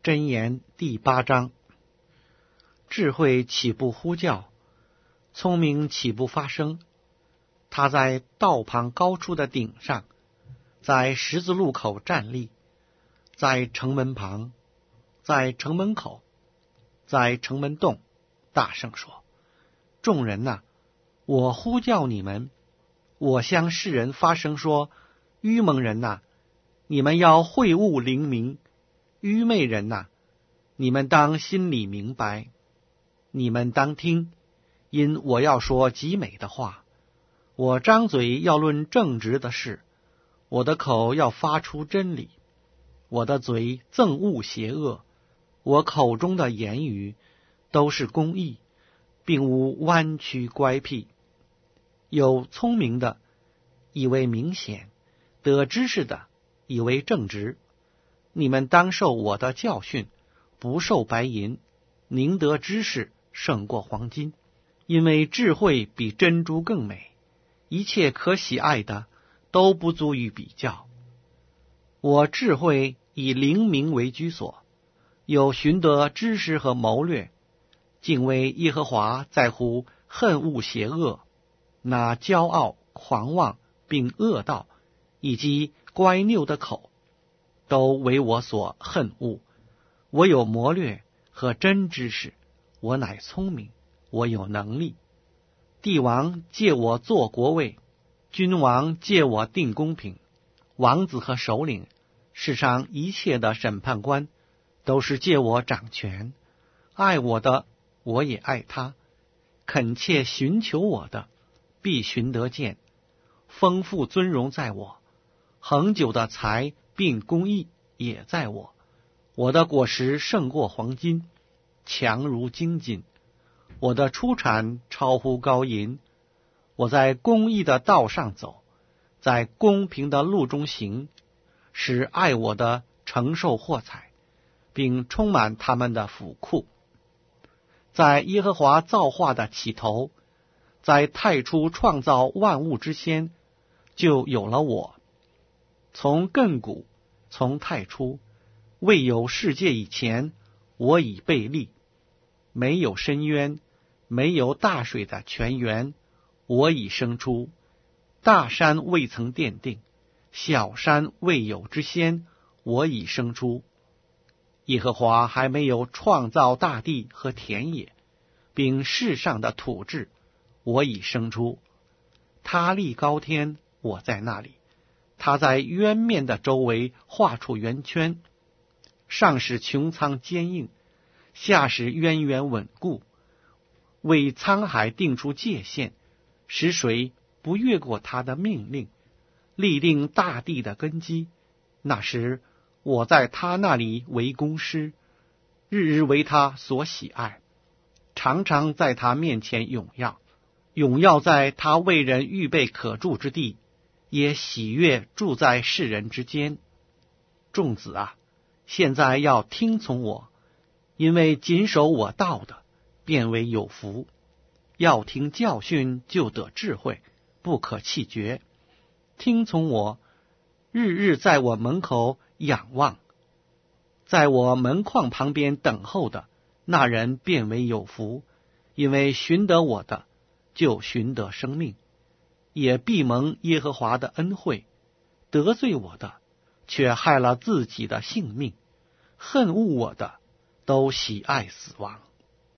箴言第8章。智慧岂不呼叫？聪明岂不发声？他在道旁高处的顶上，在十字路口站立，在城门旁，在城门口，在城门洞，大声说：众人哪，我呼叫你们。我向世人发声说：愚蒙人哪，你们要会悟灵明；愚昧人哪，你们当心里明白。你们当听，因我要说极美的话。我张嘴要论正直的事，我的口要发出真理。我的嘴憎恶邪恶，我口中的言语都是公义，并无弯曲乖僻。有聪明的以为明显，得知识的以为正直。你们当受我的教训，不受白银，宁得知识胜过黄金，因为智慧比珍珠更美，一切可喜爱的都不足以比较。我智慧以灵明为居所，有寻得知识和谋略。敬畏耶和华在乎恨恶邪恶，那骄傲狂妄并恶道以及乖拗的口，都为我所恨恶。我有谋略和真知识，我乃聪明，我有能力。帝王借我做国位，君王借我定公平，王子和首领，世上一切的审判官，都是借我掌权。爱我的，我也爱他；恳切寻求我的，必寻得见。丰富尊荣在我，恒久的财并公义也在我。我的果实胜过黄金，强如精金。我的出产超乎高银。我在公义的道上走，在公平的路中行，使爱我的承受货财，并充满他们的府库。在耶和华造化的起头，在太初创造万物之先，就有了我。从亘古，从太初，未有世界以前，我已被立。没有深渊，没有大水的泉源，我已生出。大山未曾奠定，小山未有之先，我已生出。耶和华还没有创造大地和田野，并世上的土质，我已生出。他立高天，我在那里。他在渊面的周围画出圆圈，上使穹苍坚硬，下使渊源稳固，为沧海定出界限，使水不越过他的命令，立定大地的根基。那时我在他那里为工师，日日为他所喜爱，常常在他面前咏耀。咏耀在他为人预备可住之地，也喜悦住在世人之间。众子啊，现在要听从我，因为谨守我道的，便为有福。要听教训，就得智慧，不可弃绝。听从我，日日在我门口仰望，在我门框旁边等候的，那人便为有福，因为寻得我的，就寻得生命，也必蒙耶和华的恩惠。得罪我的，却害了自己的性命；恨恶我的，都喜爱死亡。